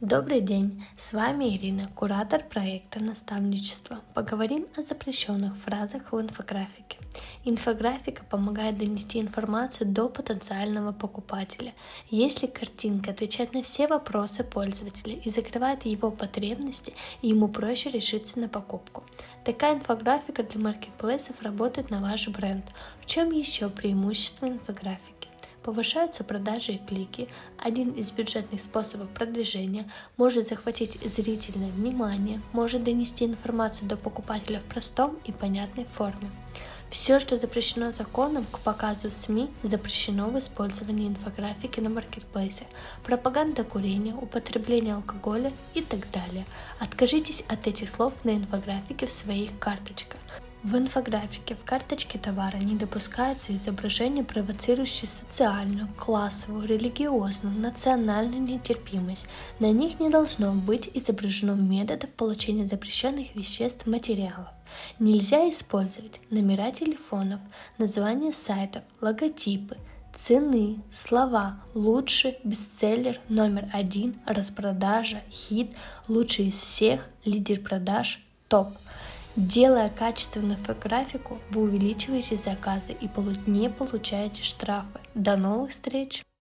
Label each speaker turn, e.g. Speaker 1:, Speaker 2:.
Speaker 1: Добрый день, с вами Ирина, куратор проекта наставничества. Поговорим о запрещенных фразах в инфографике. Инфографика помогает донести информацию до потенциального покупателя. Если картинка отвечает на все вопросы пользователя и закрывает его потребности, ему проще решиться на покупку. Такая инфографика для маркетплейсов работает на ваш бренд. В чем еще преимущество инфографики? Повышаются продажи и клики. Один из бюджетных способов продвижения может захватить зрительное внимание, может донести информацию до покупателя в простом и понятной форме. Все, что запрещено законом к показу в СМИ, запрещено в использовании инфографики на маркетплейсе. Пропаганда курения, употребление алкоголя и так далее. Откажитесь от этих слов на инфографике в своих карточках. В инфографике в карточке товара не допускаются изображения, провоцирующие социальную, классовую, религиозную, национальную нетерпимость. На них не должно быть изображено методов получения запрещенных веществ, материалов. Нельзя использовать номера телефонов, названия сайтов, логотипы, цены, слова «лучший», «бестселлер», «номер один», «распродажа», «хит», «лучший из всех», «лидер продаж», «топ». Делая качественную инфографику, вы увеличиваете заказы и не получаете штрафы. До новых встреч!